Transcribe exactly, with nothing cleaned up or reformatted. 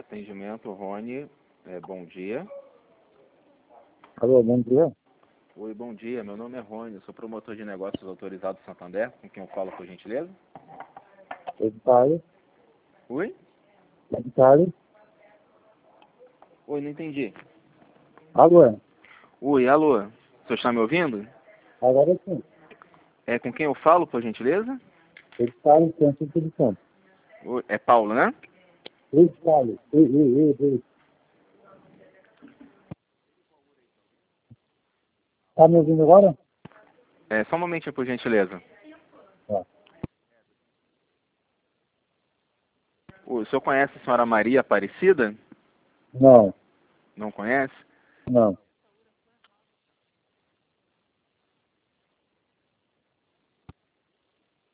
Atendimento, Rony. É, bom dia. Alô, bom dia. Oi, bom dia. Meu nome é Rony. Eu sou promotor de negócios autorizado do Santander. Com quem eu falo, por gentileza? Editário. Oi? Editário. Oi, não entendi. Alô. Oi, alô. O senhor está me ouvindo? Agora sim. É com quem eu falo, por gentileza? Editário, centro de campo. Oi, é Paulo, né? Editário. Ei, ei, ei, ei. Tá me ouvindo agora? É, só um momentinho, por gentileza. Tá. O senhor conhece a senhora Maria Aparecida? Não, Não conhece? não.